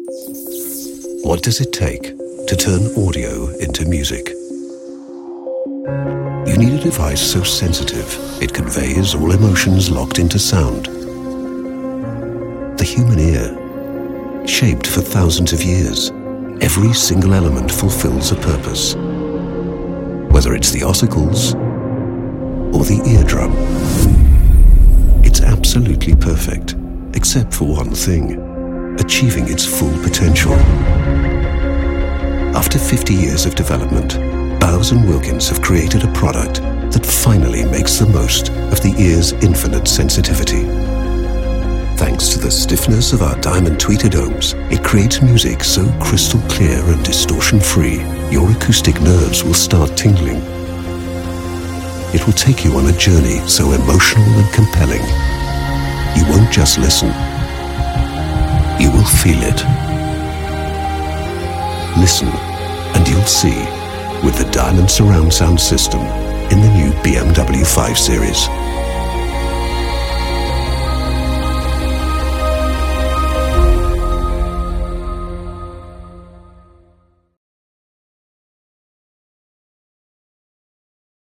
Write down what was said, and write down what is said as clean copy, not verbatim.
What does it take to turn audio into music? You need a device so sensitive it conveys all emotions locked into sound. The human ear, shaped for thousands of years, every single element fulfills a purpose. Whether it's the ossicles or the eardrum, it's absolutely perfect, except for one thing: achieving its full potential. After 50 years of development, Bowes & Wilkins have created a product that finally makes the most of the ear's infinite sensitivity. Thanks to the stiffness of our diamond tweeted ohms, it creates music so crystal clear and distortion-free, your acoustic nerves will start tingling. It will take you on a journey so emotional and compelling. You won't just listen. You will feel it. Listen, and you'll see, with the Diamond Surround Sound System in the new BMW 5 Series.